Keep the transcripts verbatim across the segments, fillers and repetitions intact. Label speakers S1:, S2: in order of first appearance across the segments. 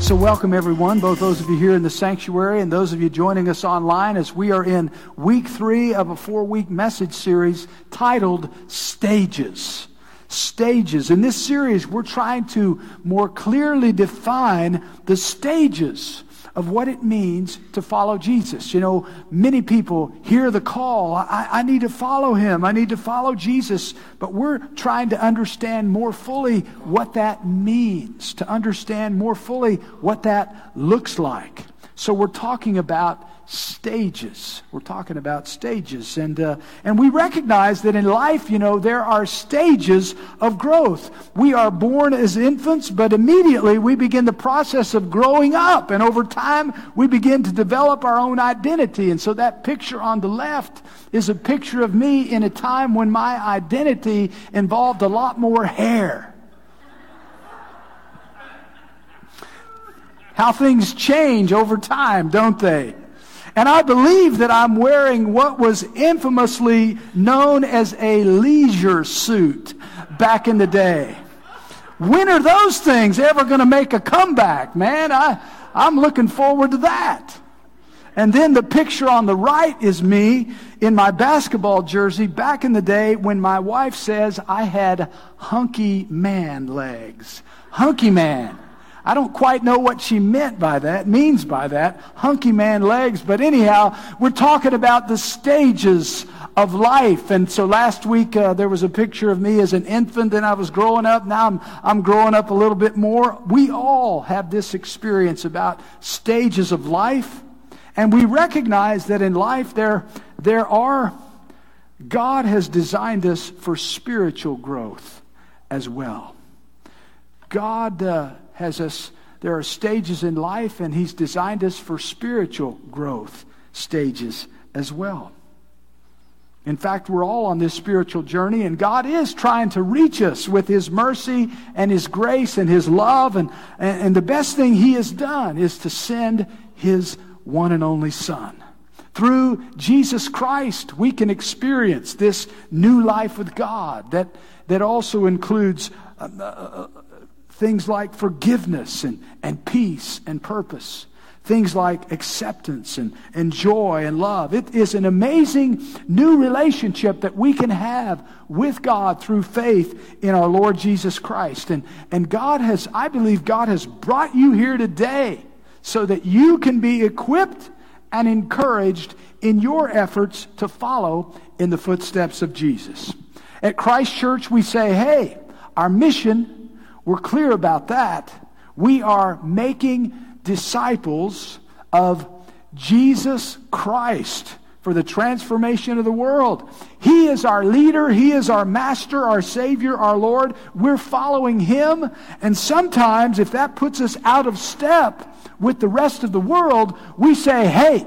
S1: So welcome everyone, both those of you here in the sanctuary and those of you joining us online as we are in week three of a four-week message series titled Stages. Stages. In this series, we're trying to more clearly define the stages of what it means to follow Jesus. You know, many people hear the call, I, I need to follow Him, I need to follow Jesus, but we're trying to understand more fully what that means, to understand more fully what that looks like. So we're talking about stages. We're talking about stages. And uh, and we recognize that in life, you know, there are stages of growth. We are born as infants, but immediately we begin the process of growing up. And over time, we begin to develop our own identity. And so that picture on the left is a picture of me in a time when my identity involved a lot more hair. How things change over time, don't they? And I believe that I'm wearing what was infamously known as a leisure suit back in the day. When are those things ever going to make a comeback, man? I, I'm looking forward to that. And then the picture on the right is me in my basketball jersey back in the day when my wife says I had hunky man legs. Hunky man. I don't quite know what she meant by that, means by that, hunky man legs. But anyhow, we're talking about the stages of life. And so last week uh, there was a picture of me as an infant, and I was growing up. Now I'm, I'm growing up a little bit more. We all have this experience about stages of life. And we recognize that in life there, there are, God has designed us for spiritual growth as well. God uh, has us, there are stages in life, and He's designed us for spiritual growth stages as well. In fact, we're all on this spiritual journey, and God is trying to reach us with His mercy and His grace and His love. And, and, and the best thing He has done is to send His one and only Son. Through Jesus Christ, we can experience this new life with God that, that also includes uh, uh, things like forgiveness and, and peace and purpose. Things like acceptance and, and joy and love. It is an amazing new relationship that we can have with God through faith in our Lord Jesus Christ. And, and God has, I believe God has brought you here today so that you can be equipped and encouraged in your efforts to follow in the footsteps of Jesus. At Christ Church, we say, hey, our mission, we're clear about that. We are making disciples of Jesus Christ for the transformation of the world. He is our leader. He is our master, our Savior, our Lord. We're following Him. And sometimes, if that puts us out of step with the rest of the world, we say, hey,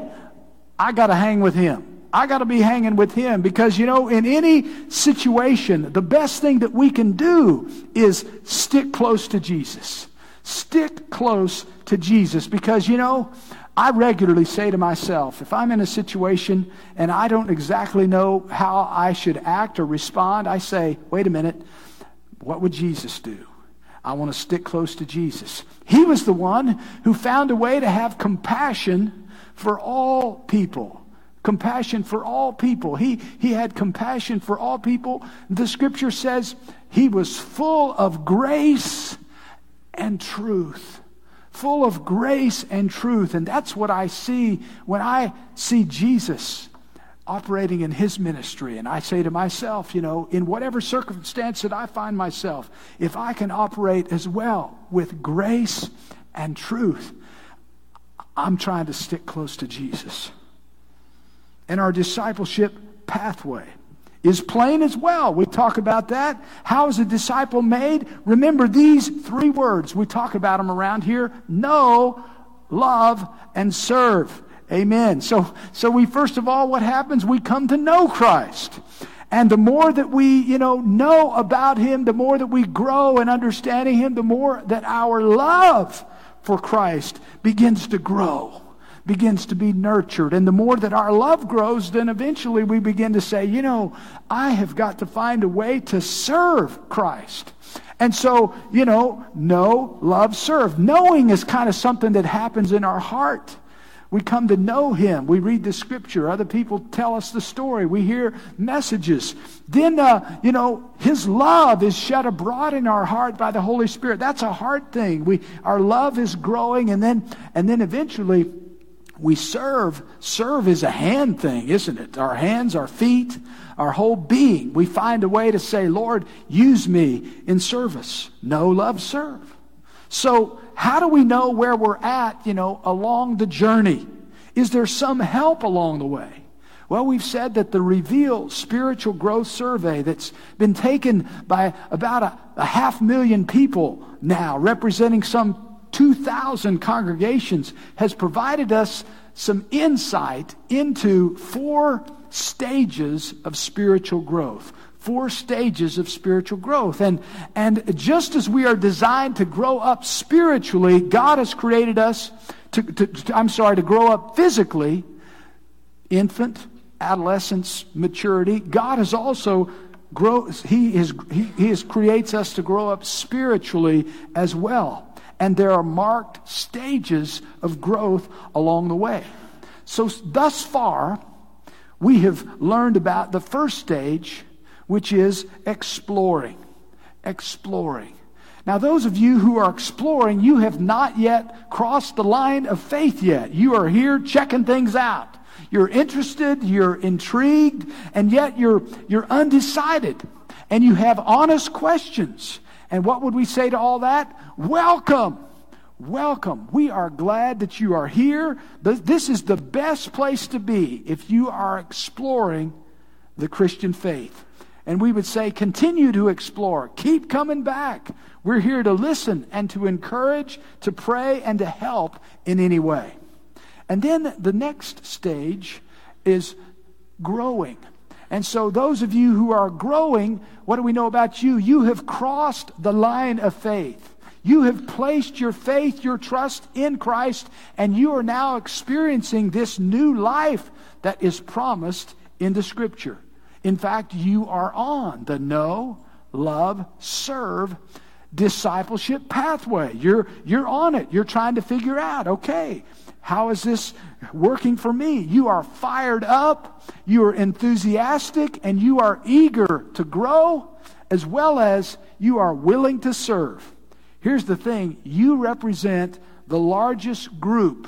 S1: I got to hang with Him. I got to be hanging with Him, because, you know, in any situation, the best thing that we can do is stick close to Jesus. Stick close to Jesus, because, you know, I regularly say to myself, if I'm in a situation and I don't exactly know how I should act or respond, I say, wait a minute, what would Jesus do? I want to stick close to Jesus. He was the one who found a way to have compassion for all people. Compassion for all people. He, he had compassion for all people. The scripture says He was full of grace and truth. Full of grace and truth. And that's what I see when I see Jesus operating in His ministry. And I say to myself, you know, in whatever circumstance that I find myself, if I can operate as well with grace and truth, I'm trying to stick close to Jesus. And our discipleship pathway is plain as well. We talk about that. How is a disciple made? Remember these three words. We talk about them around here. Know, love, and serve. Amen. So, so we first of all, what happens? We come to know Christ. And the more that we, you know, know about Him, the more that we grow in understanding Him, the more that our love for Christ begins to grow. Begins to be nurtured. And the more that our love grows, then eventually we begin to say, you know, I have got to find a way to serve Christ. And so, you know, know, love, serve. Knowing is kind of something that happens in our heart. We come to know Him. We read the Scripture. Other people tell us the story. We hear messages. Then, uh, you know, His love is shed abroad in our heart by the Holy Spirit. That's a heart thing. We, our love is growing, and then, and then eventually we serve. Serve is a hand thing, isn't it? Our hands, our feet, our whole being. We find a way to say, Lord, use me in service. Know, love, serve. So how do we know where we're at, you know, along the journey? Is there some help along the way? Well, we've said that the Reveal Spiritual Growth Survey that's been taken by about a, a half million people now, representing some two thousand congregations, has provided us some insight into four stages of spiritual growth. Four stages of spiritual growth. And, and just as we are designed to grow up spiritually, God has created us to, to, to I'm sorry, to grow up physically, infant, adolescence, maturity. God has also grow, He is He, he is, creates us to grow up spiritually as well. And there are marked stages of growth along the way. So thus far, we have learned about the first stage, which is exploring. Exploring. Now, those of you who are exploring, you have not yet crossed the line of faith yet. You are here checking things out. You're interested, you're intrigued, and yet you're, you're undecided. And you have honest questions. And what would we say to all that? Welcome. Welcome. We are glad that you are here. This is the best place to be if you are exploring the Christian faith. And we would say, continue to explore. Keep coming back. We're here to listen and to encourage, to pray, and to help in any way. And then the next stage is growing. And so those of you who are growing, what do we know about you? You have crossed the line of faith. You have placed your faith, your trust in Christ, and you are now experiencing this new life that is promised in the Scripture. In fact, you are on the know, love, serve, discipleship pathway. You're, you're on it. You're trying to figure out, okay, how is this working for me? You are fired up, you are enthusiastic, and you are eager to grow, as well as you are willing to serve. Here's the thing, you represent the largest group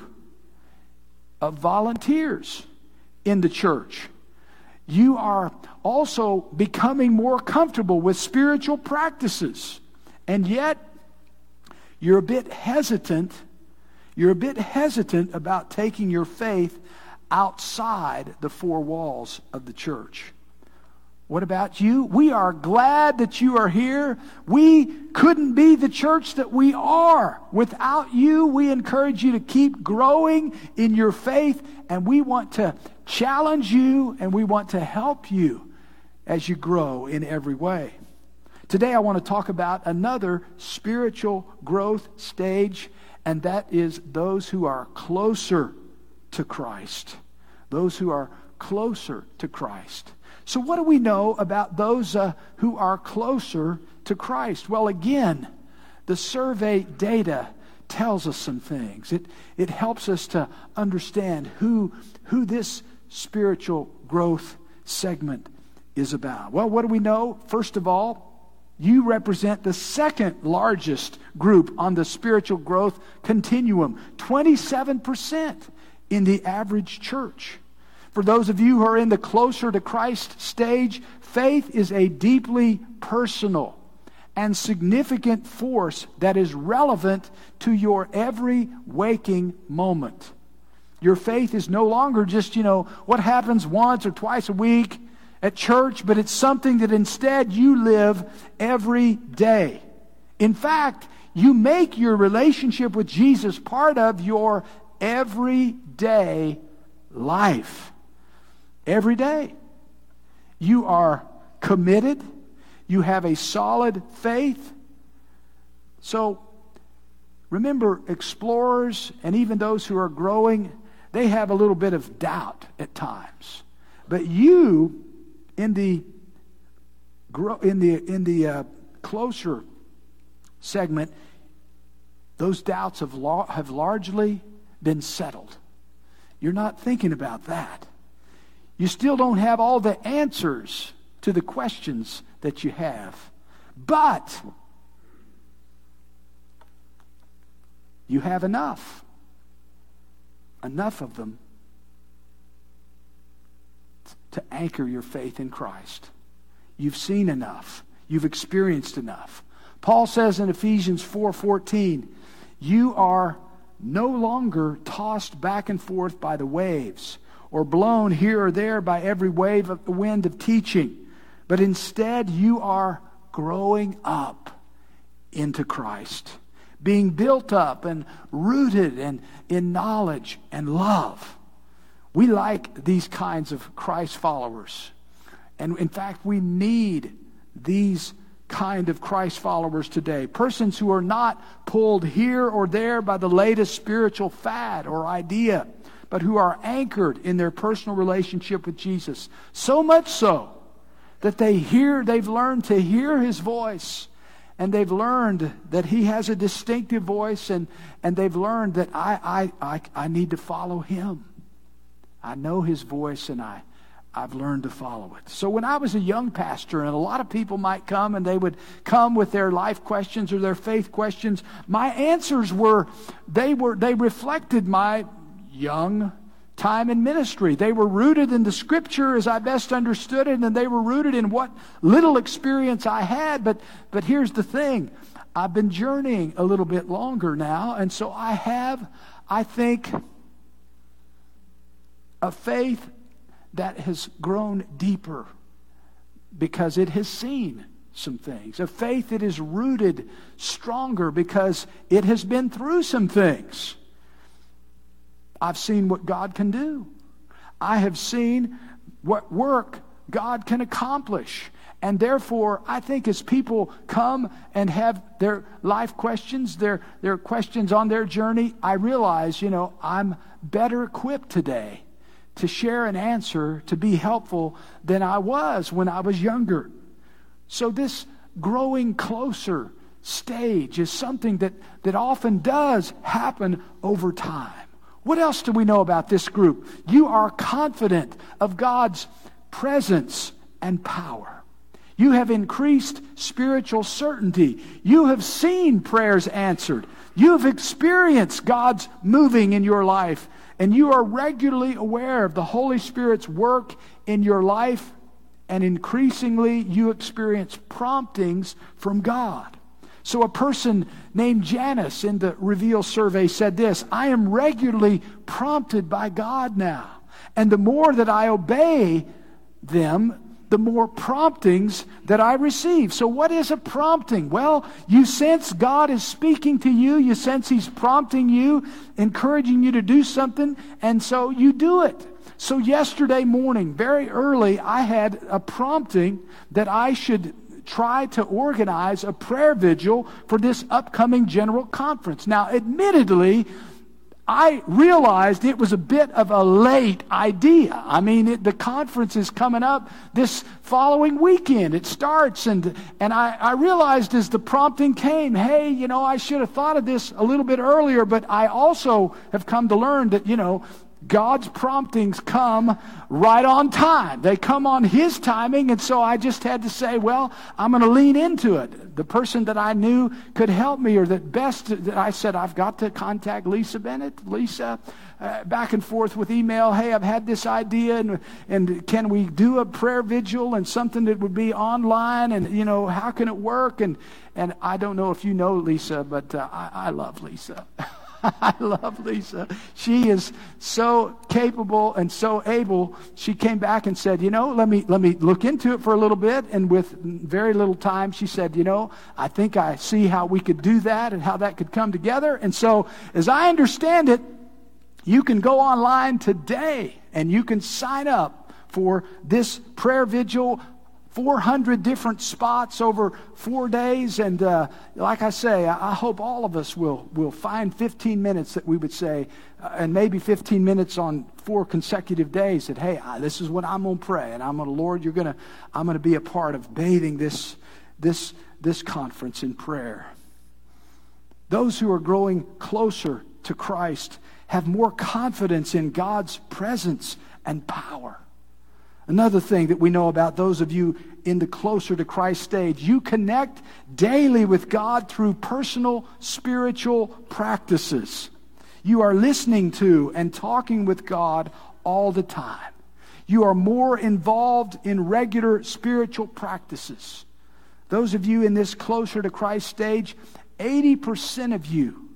S1: of volunteers in the church. You are also becoming more comfortable with spiritual practices. And yet, you're a bit hesitant. You're a bit hesitant about taking your faith outside the four walls of the church. What about you? We are glad that you are here. We couldn't be the church that we are without you. We encourage you to keep growing in your faith, and we want to challenge you, and we want to help you as you grow in every way. Today I want to talk about another spiritual growth stage, and that is those who are closer to Christ. Those who are closer to Christ. So what do we know about those uh, who are closer to Christ? Well, again, the survey data tells us some things. It, it helps us to understand who, who this spiritual growth segment is about. Well, what do we know? First of all, you represent the second largest group on the spiritual growth continuum, twenty-seven percent in the average church. For those of you who are in the closer to Christ stage, faith is a deeply personal and significant force that is relevant to your every waking moment. Your faith is no longer just, you know, what happens once or twice a week at church, but it's something that instead you live every day. In fact, you make your relationship with Jesus part of your everyday life. Every day. You are committed. You have a solid faith. So, remember, explorers and even those who are growing, they have a little bit of doubt at times. But you, in the in the in the uh, closer segment, those doubts have, la- have largely been settled. You're not thinking about that. You still don't have all the answers to the questions that you have. But you have enough. Enough of them to anchor your faith in Christ. You've seen enough. You've experienced enough. Paul says in Ephesians four fourteen, you are no longer tossed back and forth by the waves, or blown here or there by every wave of the wind of teaching, but instead you are growing up into Christ, being built up and rooted in, in knowledge and love. We like these kinds of Christ followers. And in fact, we need these kind of Christ followers today. Persons who are not pulled here or there by the latest spiritual fad or idea, but who are anchored in their personal relationship with Jesus. So much so that they hear, they've learned to hear His voice, and they've learned that He has a distinctive voice, and, and they've learned that I, I, I, I need to follow Him. I know His voice, and I, I've learned to follow it. So when I was a young pastor, and a lot of people might come, and they would come with their life questions or their faith questions, my answers were, they were, they reflected my young time in ministry. They were rooted in the Scripture as I best understood it, and they were rooted in what little experience I had. But, but here's the thing. I've been journeying a little bit longer now, and so I have, I think, a faith that has grown deeper because it has seen some things. A faith that is rooted stronger because it has been through some things. I've seen what God can do. I have seen what work God can accomplish. And therefore, I think as people come and have their life questions, their, their questions on their journey, I realize, you know, I'm better equipped today to share an answer, to be helpful than I was when I was younger. So this growing closer stage is something that, that often does happen over time. What else do we know about this group? You are confident of God's presence and power. You have increased spiritual certainty. You have seen prayers answered. You have experienced God's moving in your life. And you are regularly aware of the Holy Spirit's work in your life. And increasingly, you experience promptings from God. So a person named Janice in the Reveal survey said this, I am regularly prompted by God now. And the more that I obey them, the more promptings that I receive. So what is a prompting? Well, you sense God is speaking to you. You sense He's prompting you, encouraging you to do something, and so you do it. So yesterday morning, very early, I had a prompting that I should try to organize a prayer vigil for this upcoming general conference. Now, admittedly, I realized it was a bit of a late idea. I mean, it, the conference is coming up this following weekend. It starts, and and I, I realized as the prompting came, hey, you know, I should have thought of this a little bit earlier, but I also have come to learn that, you know, God's promptings come right on time. They come on His timing, and so I just had to say, well, I'm going to lean into it. The person that I knew could help me, or that best, that I said, I've got to contact Lisa Bennett. Lisa, uh, back and forth with email, hey, I've had this idea, and, and can we do a prayer vigil and something that would be online, and, you know, how can it work? And, and I don't know if you know Lisa, but uh, I, I love Lisa. I love Lisa. She is so capable and so able. She came back and said, you know, let me let me look into it for a little bit. And with very little time, she said, you know, I think I see how we could do that and how that could come together. And so, as I understand it, you can go online today and you can sign up for this prayer vigil. four hundred different spots over four days. And uh, like I say, I, I hope all of us will, will find fifteen minutes that we would say, uh, and maybe fifteen minutes on four consecutive days that, hey, I, this is what I'm going to pray. And I'm going to, Lord, you're going to, I'm going to be a part of bathing this, this, this conference in prayer. Those who are growing closer to Christ have more confidence in God's presence and power. Another thing that we know about those of you in the closer to Christ stage, you connect daily with God through personal spiritual practices. You are listening to and talking with God all the time. You are more involved in regular spiritual practices. Those of you in this closer to Christ stage, eighty percent of you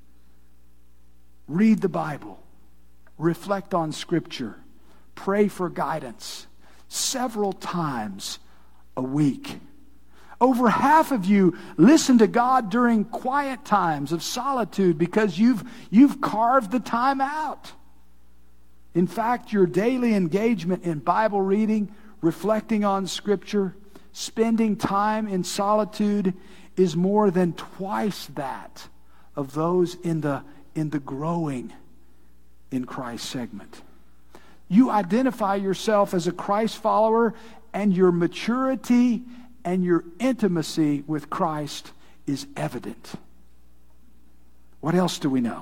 S1: read the Bible, reflect on Scripture, pray for guidance several times a week. Over half of you listen to God during quiet times of solitude because you've, you've carved the time out. In fact, your daily engagement in Bible reading, reflecting on Scripture, spending time in solitude is more than twice that of those in the, in the growing in Christ segment. You identify yourself as a Christ follower, and your maturity and your intimacy with Christ is evident. What else do we know?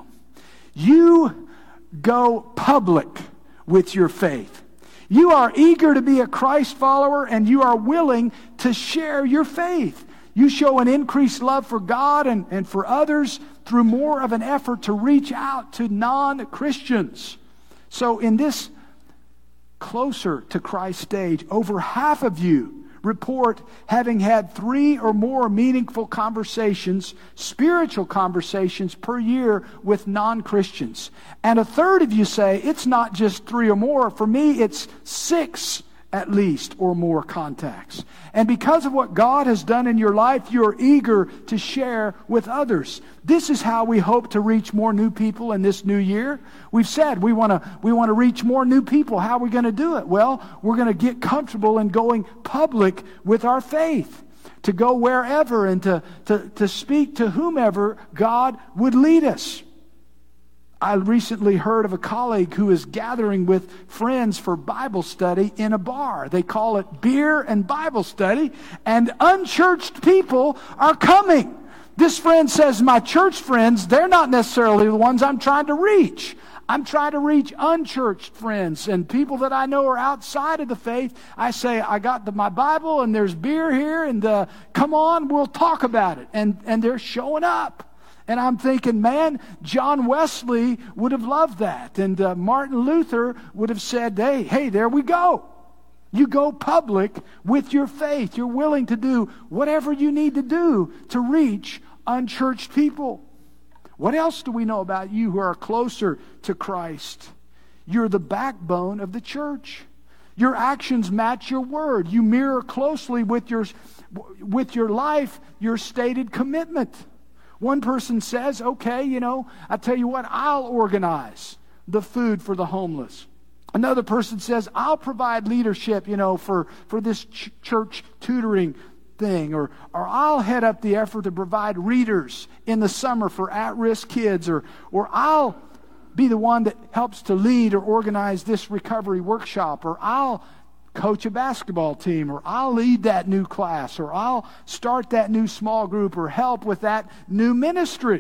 S1: You go public with your faith. You are eager to be a Christ follower, and you are willing to share your faith. You show an increased love for God and, and for others through more of an effort to reach out to non-Christians. So in this closer to Christ stage, over half of you report having had three or more meaningful conversations, spiritual conversations per year with non-Christians. And a third of you say, it's not just three or more. For me, it's six at least or more contacts. And because of what God has done in your life, you're eager to share with others. This is how we hope to reach more new people in this new year. We've said we want to we want to reach more new people. How are we going to do it? Well, we're going to get comfortable in going public with our faith, to go wherever and to, to, to speak to whomever God would lead us. I recently heard of a colleague who is gathering with friends for Bible study in a bar. They call it beer and Bible study, and unchurched people are coming. This friend says, my church friends, they're not necessarily the ones I'm trying to reach. I'm trying to reach unchurched friends and people that I know are outside of the faith. I say, I got the, my Bible, and there's beer here, and uh, come on, we'll talk about it. And, and they're showing up. And I'm thinking, man, John Wesley would have loved that. And uh, Martin Luther would have said, hey, hey, there we go. You go public with your faith. You're willing to do whatever you need to do to reach unchurched people. What else do we know about you who are closer to Christ? You're the backbone of the church. Your actions match your word. You mirror closely with your, with your life your stated commitment. One person says, okay, you know, I tell you what, I'll organize the food for the homeless. Another person says, I'll provide leadership, you know, for, for this ch- church tutoring thing. Or, or I'll head up the effort to provide readers in the summer for at-risk kids. Or, or I'll be the one that helps to lead or organize this recovery workshop. Or I'll coach a basketball team, or I'll lead that new class, or I'll start that new small group, or help with that new ministry.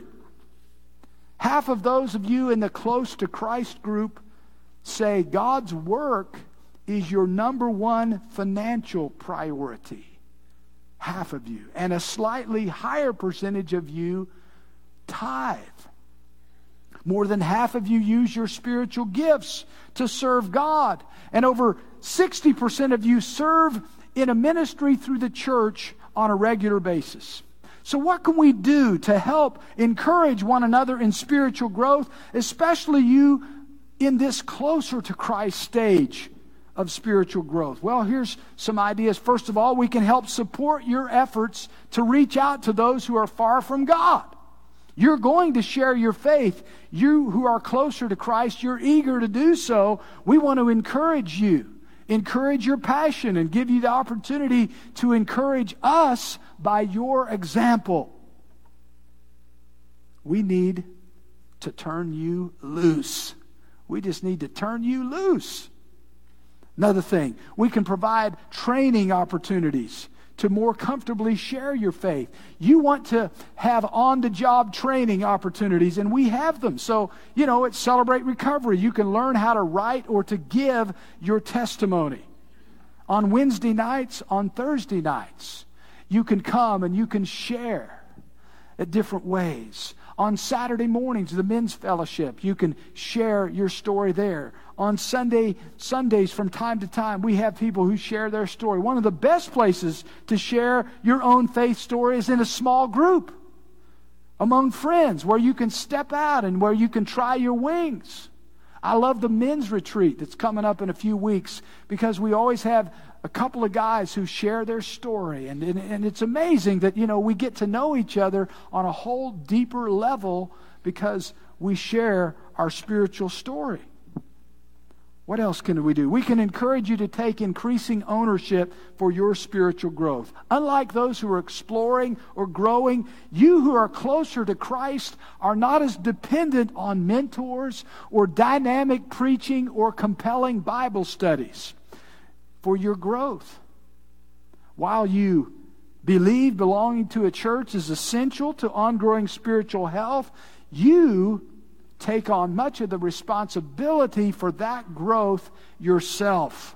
S1: Half of those of you in the close to Christ group say God's work is your number one financial priority. Half of you. And a slightly higher percentage of you tithe. More than half of you use your spiritual gifts to serve God. And over sixty percent of you serve in a ministry through the church on a regular basis. So what can we do to help encourage one another in spiritual growth, especially you in this closer to Christ stage of spiritual growth? Well, here's some ideas. First of all, we can help support your efforts to reach out to those who are far from God. You're going to share your faith. You who are closer to Christ, you're eager to do so. We want to encourage you, encourage your passion, and give you the opportunity to encourage us by your example. We need to turn you loose. We just need to turn you loose. Another thing, we can provide training opportunities to more comfortably share your faith. You want to have on-the-job training opportunities, and we have them. So, you know, at Celebrate Recovery, you can learn how to write or to give your testimony. On Wednesday nights, on Thursday nights, you can come and you can share at different ways. On Saturday mornings, the men's fellowship, you can share your story there. On Sunday, Sundays from time to time, we have people who share their story. One of the best places to share your own faith story is in a small group, among friends, where you can step out and where you can try your wings. I love the men's retreat that's coming up in a few weeks, because we always have a couple of guys who share their story. And, and, and it's amazing that, you know, we get to know each other on a whole deeper level because we share our spiritual story. What else can we do? We can encourage you to take increasing ownership for your spiritual growth. Unlike those who are exploring or growing, you who are closer to Christ are not as dependent on mentors or dynamic preaching or compelling Bible studies for your growth. While you believe belonging to a church is essential to ongoing spiritual health, you take on much of the responsibility for that growth yourself.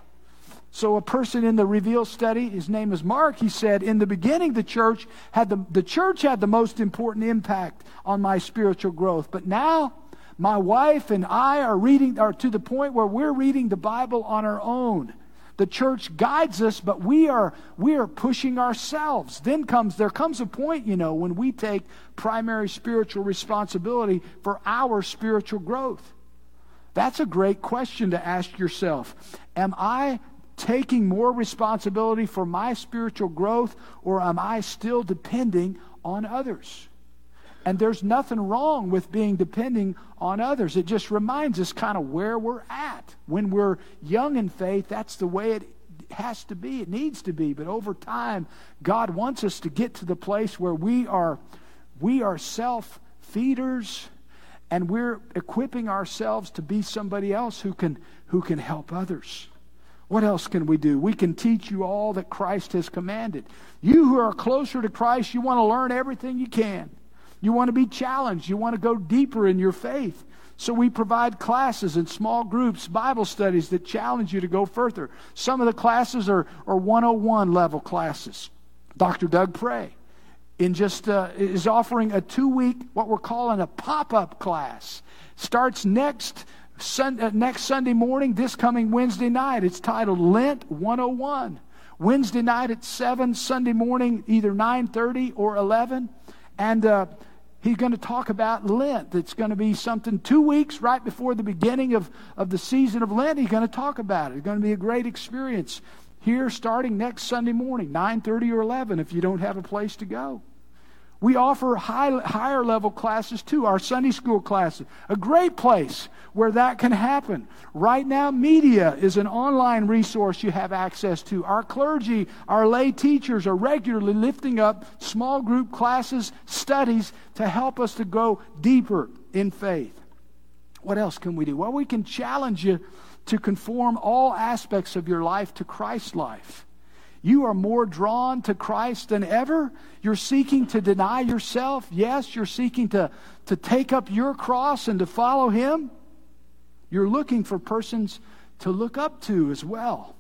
S1: So a person in the Reveal study, his name is Mark, he said, in the beginning the church had the, the church had the most important impact on my spiritual growth. But now my wife and I are reading, are to the point where we're reading the Bible on our own. The church guides us, but we are we are pushing ourselves. Then comes there comes a point, you know, when we take primary spiritual responsibility for our spiritual growth. That's a great question to ask yourself. Am I taking more responsibility for my spiritual growth, or am I still depending on others? And there's nothing wrong with being depending on others. It just reminds us kind of where we're at. When we're young in faith, that's the way it has to be. It needs to be. But over time, God wants us to get to the place where we are, we are self-feeders, and we're equipping ourselves to be somebody else who can, who can help others. What else can we do? We can teach you all that Christ has commanded. You who are closer to Christ, you want to learn everything you can. You want to be challenged. You want to go deeper in your faith. So we provide classes and small groups, Bible studies that challenge you to go further. Some of the classes are, are one oh one level classes. Doctor Doug Pray in just uh, is offering a two-week, what we're calling a pop-up class. Starts next, sun, uh, next Sunday morning, this coming Wednesday night. It's titled Lent one oh one. Wednesday night at seven, Sunday morning either nine thirty or eleven. And uh, he's going to talk about Lent. It's going to be something two weeks right before the beginning of, of the season of Lent. He's going to talk about it. It's going to be a great experience here starting next Sunday morning, nine thirty or eleven, if you don't have a place to go. We offer high, higher level classes too, our Sunday school classes. A great place where that can happen. Right now, media is an online resource you have access to. Our clergy, our lay teachers are regularly lifting up small group classes, studies to help us to go deeper in faith. What else can we do? Well, we can challenge you to conform all aspects of your life to Christ's life. You are more drawn to Christ than ever. You're seeking to deny yourself. Yes, you're seeking to, to take up your cross and to follow Him. You're looking for persons to look up to as well.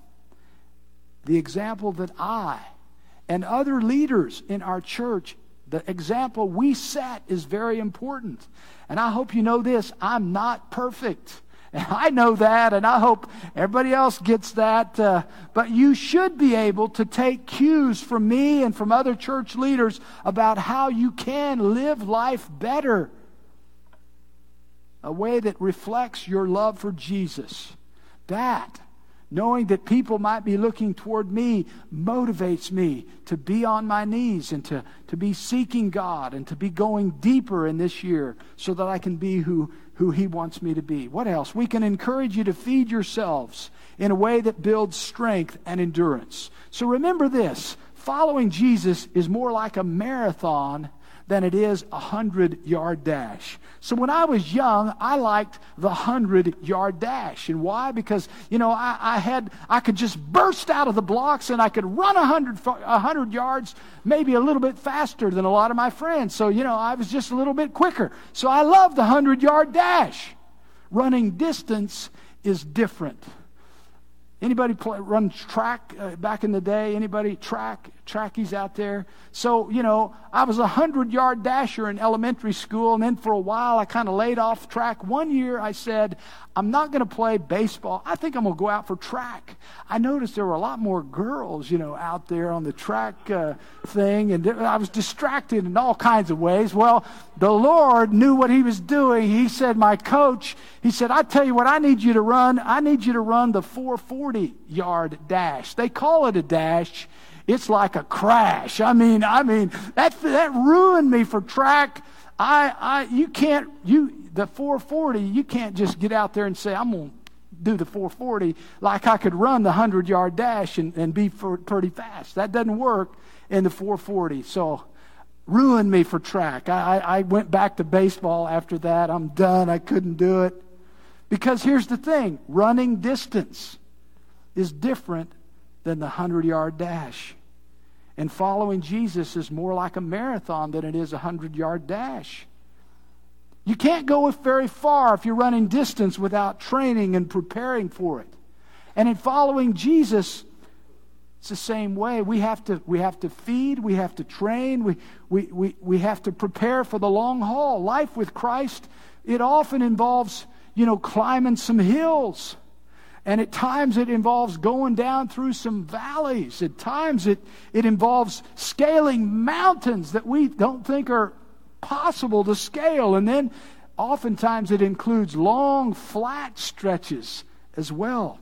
S1: The example that I and other leaders in our church, the example we set is very important. And I hope you know this, I'm not perfect. And I know that, and I hope everybody else gets that. Uh, but you should be able to take cues from me and from other church leaders about how you can live life better. A way that reflects your love for Jesus. That, knowing that people might be looking toward me, motivates me to be on my knees and to, to be seeking God and to be going deeper in this year so that I can be who, who He wants me to be. What else? We can encourage you to feed yourselves in a way that builds strength and endurance. So remember this, following Jesus is more like a marathon than it is a hundred-yard dash. So when I was young, I liked the hundred-yard dash. And why? Because, you know, I, I had I could just burst out of the blocks and I could run a hundred a hundred yards, maybe a little bit faster than a lot of my friends. So, you know, I was just a little bit quicker. So I loved the hundred-yard dash. Running distance is different. Anybody play, run track uh, back in the day? Anybody track, trackies out there? So, you know, I was a hundred-yard dasher in elementary school, and then for a while I kind of laid off track. One year I said, I'm not going to play baseball. I think I'm going to go out for track. I noticed there were a lot more girls, you know, out there on the track uh, thing, and I was distracted in all kinds of ways. Well, the Lord knew what He was doing. He said, my coach, He said, I tell you what I need you to run. I need you to run the four forty-yard dash. They call it a dash. It's like a crash. I mean, I mean, that that ruined me for track. I, I, you can't, you, the four forty, you can't just get out there and say, I'm going to do the four forty like I could run the hundred-yard dash and, and be for, pretty fast. That doesn't work in the four forty. So, ruined me for track. I, I, I went back to baseball after that. I'm done. I couldn't do it. Because here's the thing, running distance is different than the hundred-yard dash. And following Jesus is more like a marathon than it is a hundred-yard dash. You can't go very far if you're running distance without training and preparing for it. And in following Jesus, it's the same way. We have to, we have to feed, we have to train, we, we, we, we have to prepare for the long haul. Life with Christ, it often involves, you know, climbing some hills. And at times it involves going down through some valleys. At times it, it involves scaling mountains that we don't think are possible to scale. And then oftentimes it includes long, flat stretches as well.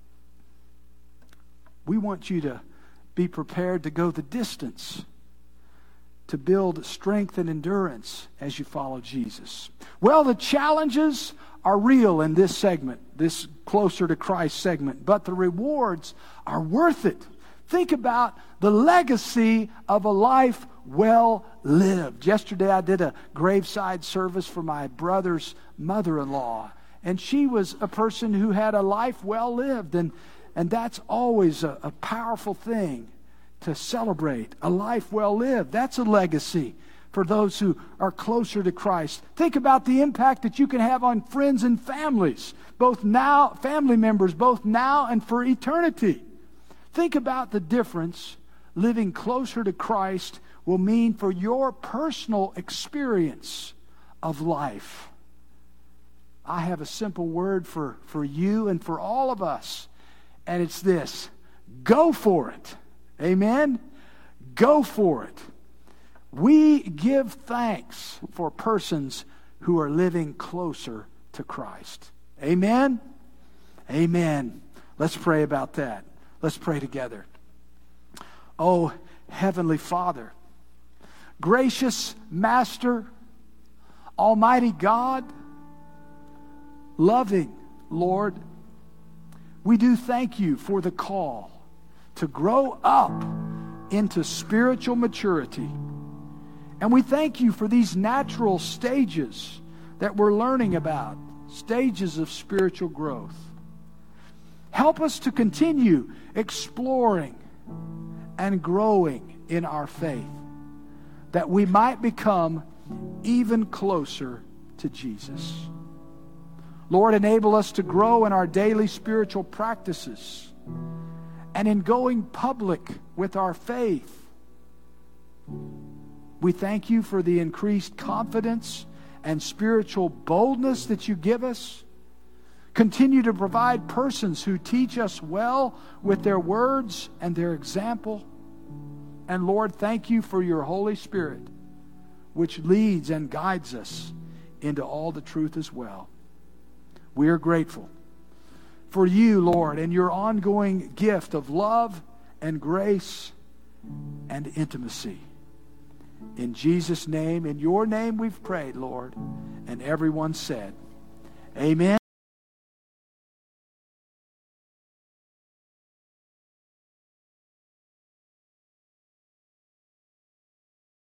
S1: We want you to be prepared to go the distance, to build strength and endurance as you follow Jesus. Well, the challenges are real in this segment, this Closer to Christ segment, but the rewards are worth it. Think about the legacy of a life well lived. Yesterday I did a graveside service for my brother's mother-in-law, and she was a person who had a life well lived, and, and that's always a, a powerful thing to celebrate, a life well lived. That's a legacy for those who are closer to Christ. Think about the impact that you can have on friends and families, both now, family members, both now and for eternity. Think about the difference living closer to Christ will mean for your personal experience of life. I have a simple word for, for you and for all of us, and it's this: go for it. Amen? Go for it. We give thanks for persons who are living closer to Christ. Amen? Amen. Let's pray about that. Let's pray together. Oh, Heavenly Father, gracious Master, Almighty God, loving Lord, we do thank you for the call to grow up into spiritual maturity. And we thank you for these natural stages that we're learning about, stages of spiritual growth. Help us to continue exploring and growing in our faith, that we might become even closer to Jesus. Lord, enable us to grow in our daily spiritual practices and in going public with our faith. We thank you for the increased confidence and spiritual boldness that you give us. Continue to provide persons who teach us well with their words and their example. And Lord, thank you for your Holy Spirit, which leads and guides us into all the truth as well. We are grateful for you, Lord, and your ongoing gift of love and grace and intimacy. In Jesus' name, in your name we've prayed, Lord. And everyone said, amen.